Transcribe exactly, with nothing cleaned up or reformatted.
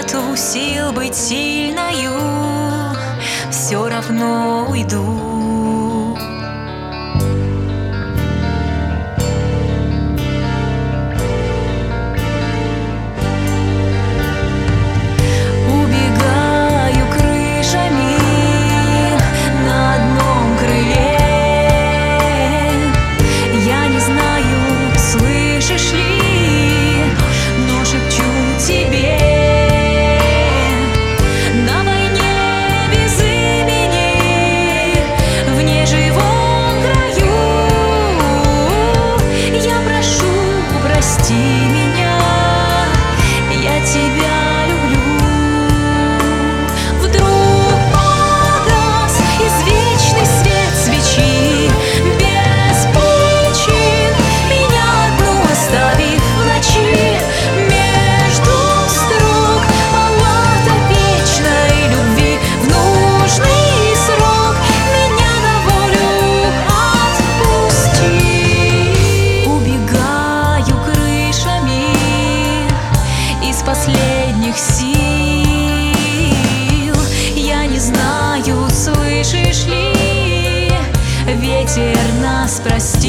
нету сил быть сильною, все равно уйду. Прости меня, я тебя люблю. Вдруг погас извечный свет свечи, без причин меня одну оставив в ночи. Между строк палата вечной любви, в нужный срок меня на волю отпусти. Убегаю из последних сил, я не знаю, слышишь ли, ветер нас простил.